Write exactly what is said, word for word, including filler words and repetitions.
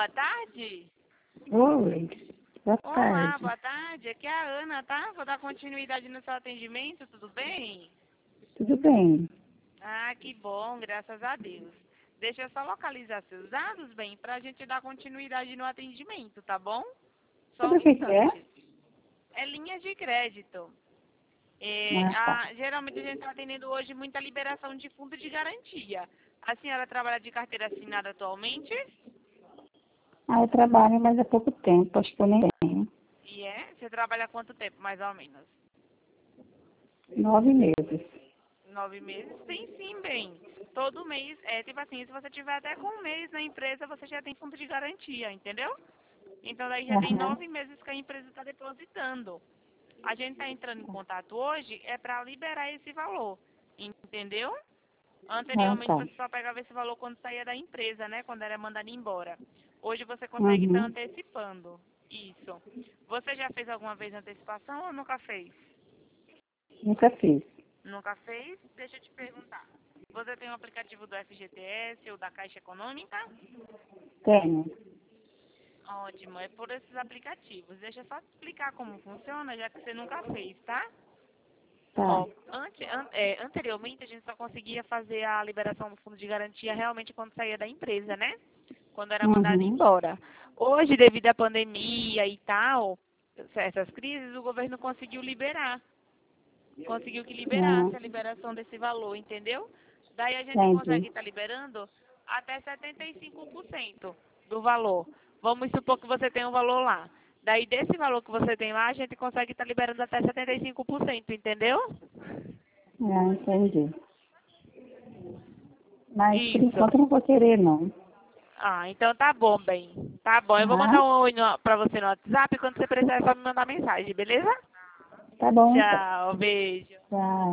boa tarde. Oi, boa Olá, tarde. boa tarde. Aqui é a Ana, tá? Vou dar continuidade no seu atendimento, tudo bem? Tudo bem? Ah, que bom, graças a Deus. Deixa eu só localizar seus dados, bem, pra gente dar continuidade no atendimento, tá bom? Só Sobre um o que que é? instante. É linha de crédito. É, Ah, tá. a- geralmente a gente está atendendo hoje muita liberação de fundo de garantia. A senhora trabalha de carteira assinada atualmente? Ah, eu trabalho, mas há pouco tempo, acho que eu nem tenho. E é? Você trabalha há quanto tempo, mais ou menos? Nove meses. Nove meses? Tem sim, bem. Todo mês, é tipo assim, se você tiver até com um mês na empresa, você já tem fundo de garantia, entendeu? Então daí já tem Aham, nove meses que a empresa está depositando. A gente está entrando em contato hoje é para liberar esse valor, entendeu? ah, Anteriormente tá. você só pegava esse valor quando saía da empresa, né? Quando era mandado embora. Hoje você consegue estar Uhum. antecipando. Isso. Você já fez alguma vez antecipação ou nunca fez? Nunca fiz. Nunca fez? Deixa eu te perguntar. Você tem o aplicativo do F G T S ou da Caixa Econômica? Tenho. Ótimo, é por esses aplicativos. Deixa eu só te explicar como funciona, já que você nunca fez, tá? Tá. Ó, ante, an- é, anteriormente a gente só conseguia fazer a liberação do fundo de garantia realmente quando saía da empresa, né? Quando era mandado Uhum. embora. Hoje, devido à pandemia e tal, essas crises, o governo conseguiu liberar. Conseguiu que liberasse Ah, a liberação desse valor, entendeu? Daí a gente consegue entendi. estar liberando até setenta e cinco por cento do valor. Vamos supor que você tem um valor lá. Daí desse valor que você tem lá, a gente consegue estar liberando até setenta e cinco por cento, entendeu? Ah, entendi. Mas por Isso. enquanto eu não vou querer, não. Ah, então tá bom, bem. Tá bom, eu vou Tá? mandar um oi no, pra você no WhatsApp. Quando você precisar, é só me mandar mensagem, beleza? Tá bom, então. Tchau, beijo. Tchau.